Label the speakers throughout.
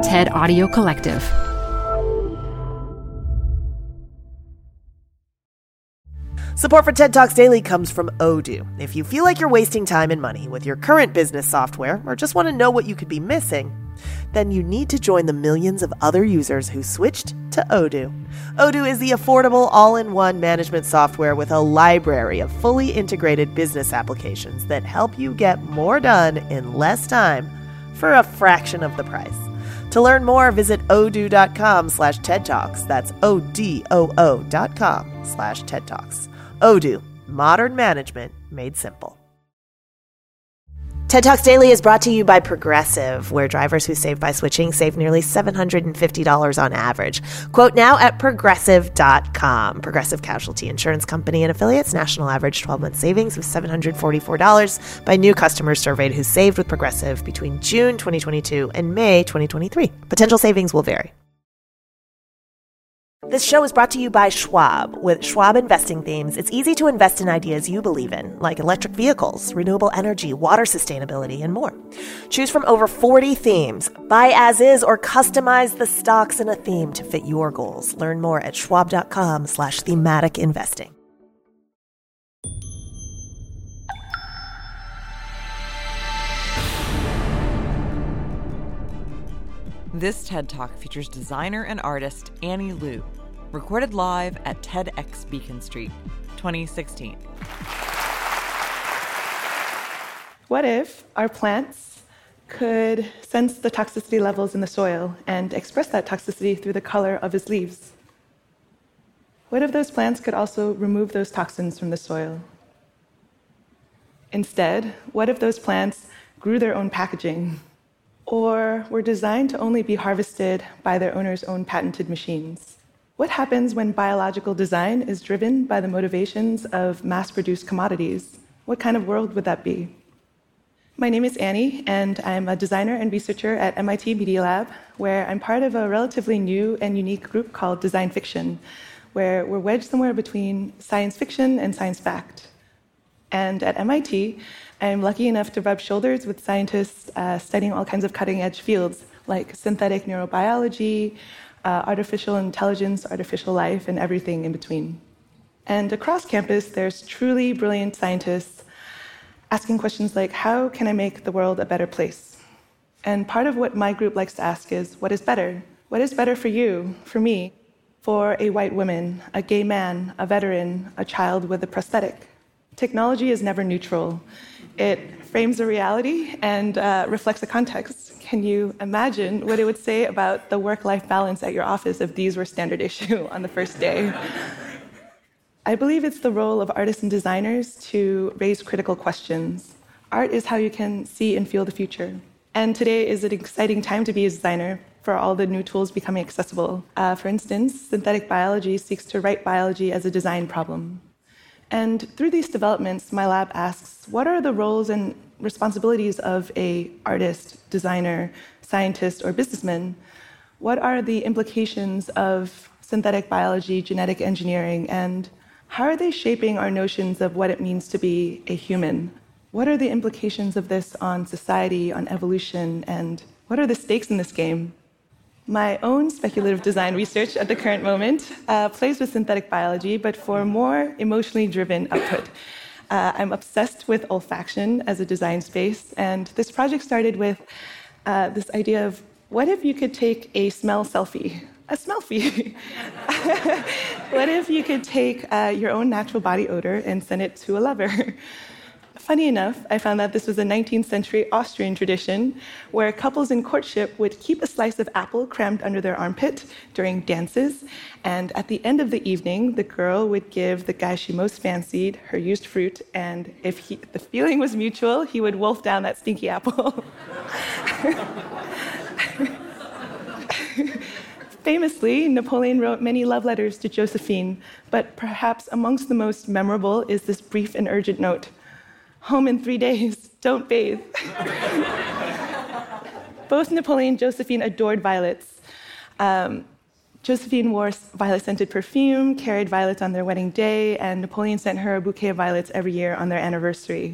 Speaker 1: TED Audio Collective.
Speaker 2: Support for TED Talks Daily comes from Odoo. If you feel like you're wasting time and money with your current business software or just want to know what you could be missing, then you need to join the millions of other users who switched to Odoo. Odoo is the affordable all-in-one management software with a library of fully integrated business applications that help you get more done in less time for a fraction of the price. To learn more, visit odoo.com/TED Talks. That's ODOO.com/TED Talks. Odoo, modern management made simple. TED Talks Daily is brought to you by Progressive, where drivers who save by switching save nearly $750 on average. Quote now at Progressive.com. Progressive Casualty Insurance Company and affiliates. National average 12-month savings of $744 by new customers surveyed who saved with Progressive between June 2022 and May 2023. Potential savings will vary. This show is brought to you by Schwab. With Schwab Investing Themes, it's easy to invest in ideas you believe in, like electric vehicles, renewable energy, water sustainability, and more. Choose from over 40 themes. Buy as is or customize the stocks in a theme to fit your goals. Learn more at schwab.com/thematic investing.
Speaker 3: This TED Talk features designer and artist Annie Liu, recorded live at TEDx Beacon Street, 2016.
Speaker 4: What if our plants could sense the toxicity levels in the soil and express that toxicity through the color of its leaves? What if those plants could also remove those toxins from the soil? Instead, what if those plants grew their own packaging, or were designed to only be harvested by their owner's own patented machines? What happens when biological design is driven by the motivations of mass-produced commodities? What kind of world would that be? My name is Annie, and I'm a designer and researcher at MIT Media Lab, where I'm part of a relatively new and unique group called Design Fiction, where we're wedged somewhere between science fiction and science fact. And at MIT, I'm lucky enough to rub shoulders with scientists studying all kinds of cutting-edge fields like synthetic neurobiology, artificial intelligence, artificial life, and everything in between. And across campus, there's truly brilliant scientists asking questions like, how can I make the world a better place? And part of what my group likes to ask is, what is better? What is better for you, for me, for a white woman, a gay man, a veteran, a child with a prosthetic? Technology is never neutral. It frames a reality and reflects a context. Can you imagine what it would say about the work-life balance at your office if these were standard issue on the first day? I believe it's the role of artists and designers to raise critical questions. Art is how you can see and feel the future. And today is an exciting time to be a designer for all the new tools becoming accessible. For instance, synthetic biology seeks to write biology as a design problem. And through these developments, my lab asks, what are the roles and responsibilities of an artist, designer, scientist, or businessman? What are the implications of synthetic biology, genetic engineering, and how are they shaping our notions of what it means to be a human? What are the implications of this on society, on evolution, and what are the stakes in this game? My own speculative design research at the current moment plays with synthetic biology, but for more emotionally driven output. I'm obsessed with olfaction as a design space, and this project started with this idea of, what if you could take a smell selfie? A smellfie. What if you could take your own natural body odor and send it to a lover? Funny enough, I found that this was a 19th century Austrian tradition where couples in courtship would keep a slice of apple crammed under their armpit during dances, and at the end of the evening, the girl would give the guy she most fancied her used fruit, and if the feeling was mutual, he would wolf down that stinky apple. Famously, Napoleon wrote many love letters to Josephine, but perhaps amongst the most memorable is this brief and urgent note: home in 3 days, don't bathe. Both Napoleon and Josephine adored violets. Josephine wore violet-scented perfume, carried violets on their wedding day, and Napoleon sent her a bouquet of violets every year on their anniversary.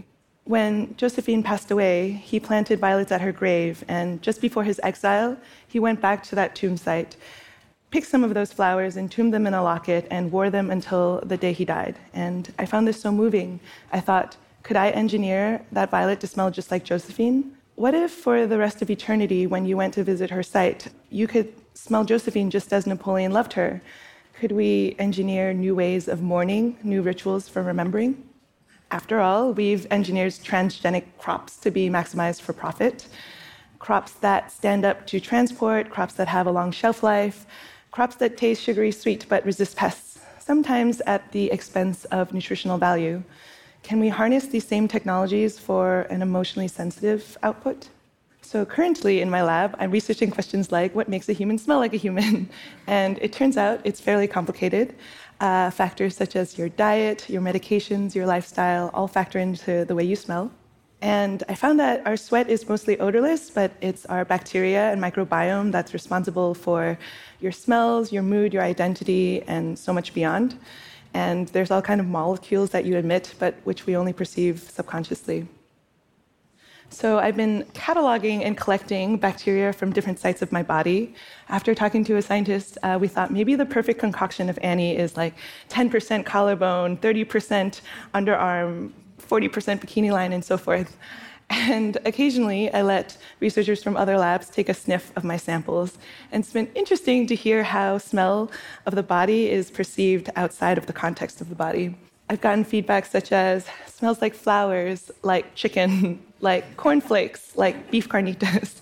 Speaker 4: When Josephine passed away, he planted violets at her grave, and just before his exile, he went back to that tomb site, picked some of those flowers, entombed them in a locket, and wore them until the day he died. And I found this so moving. I thought, could I engineer that violet to smell just like Josephine? What if for the rest of eternity, when you went to visit her site, you could smell Josephine just as Napoleon loved her? Could we engineer new ways of mourning, new rituals for remembering? After all, we've engineered transgenic crops to be maximized for profit. Crops that stand up to transport, crops that have a long shelf life, crops that taste sugary sweet but resist pests, sometimes at the expense of nutritional value. Can we harness these same technologies for an emotionally sensitive output? So currently in my lab, I'm researching questions like what makes a human smell like a human? And it turns out it's fairly complicated. Factors such as your diet, your medications, your lifestyle all factor into the way you smell. And I found that our sweat is mostly odorless, but it's our bacteria and microbiome that's responsible for your smells, your mood, your identity, and so much beyond. And there's all kinds of molecules that you emit, but which we only perceive subconsciously. So I've been cataloging and collecting bacteria from different sites of my body. After talking to a scientist, we thought maybe the perfect concoction of Annie is like 10% collarbone, 30% underarm, 40% bikini line, and so forth. And occasionally, I let researchers from other labs take a sniff of my samples. And it's been interesting to hear how smell of the body is perceived outside of the context of the body. I've gotten feedback such as, smells like flowers, like chicken, like cornflakes, like beef carnitas.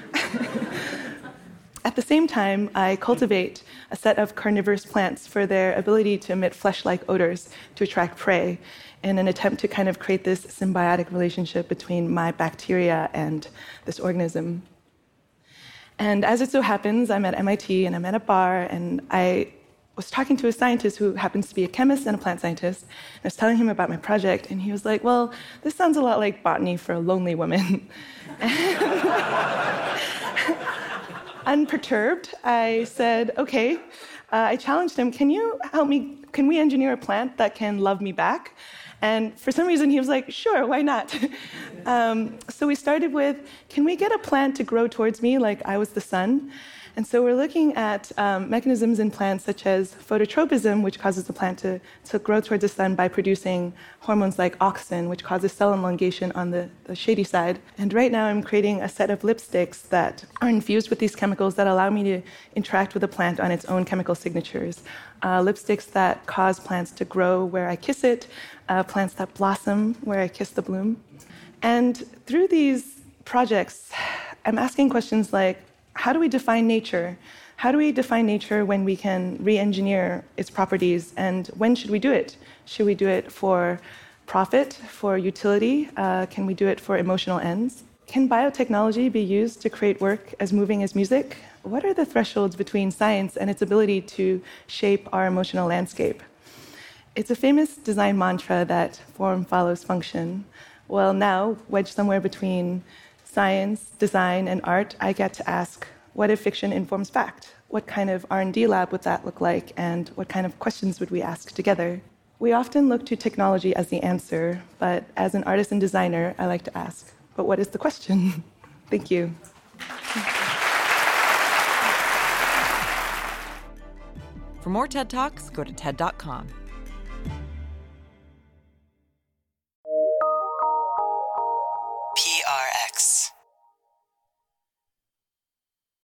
Speaker 4: At the same time, I cultivate a set of carnivorous plants for their ability to emit flesh-like odors to attract prey in an attempt to kind of create this symbiotic relationship between my bacteria and this organism. And as it so happens, I'm at MIT and I'm at a bar, and I was talking to a scientist who happens to be a chemist and a plant scientist. And I was telling him about my project, and he was like, well, this sounds a lot like botany for a lonely woman. Unperturbed, I said, okay. I challenged him, can you help me, can we engineer a plant that can love me back? And for some reason, he was like, sure, why not? So we started with, can we get a plant to grow towards me like I was the sun? And so we're looking at mechanisms in plants such as phototropism, which causes the plant to grow towards the sun by producing hormones like auxin, which causes cell elongation on the shady side. And right now I'm creating a set of lipsticks that are infused with these chemicals that allow me to interact with the plant on its own chemical signatures. Lipsticks that cause plants to grow where I kiss it, plants that blossom where I kiss the bloom. And through these projects, I'm asking questions like, how do we define nature? How do we define nature when we can re-engineer its properties? And when should we do it? Should we do it for profit, for utility? Can we do it for emotional ends? Can biotechnology be used to create work as moving as music? What are the thresholds between science and its ability to shape our emotional landscape? It's a famous design mantra that form follows function. Well, now, wedged somewhere between science, design, and art, I get to ask, what if fiction informs fact? What kind of R&D lab would that look like, and what kind of questions would we ask together? We often look to technology as the answer, but as an artist and designer, I like to ask, but what is the question? Thank you.
Speaker 3: For more TED Talks, go to TED.com.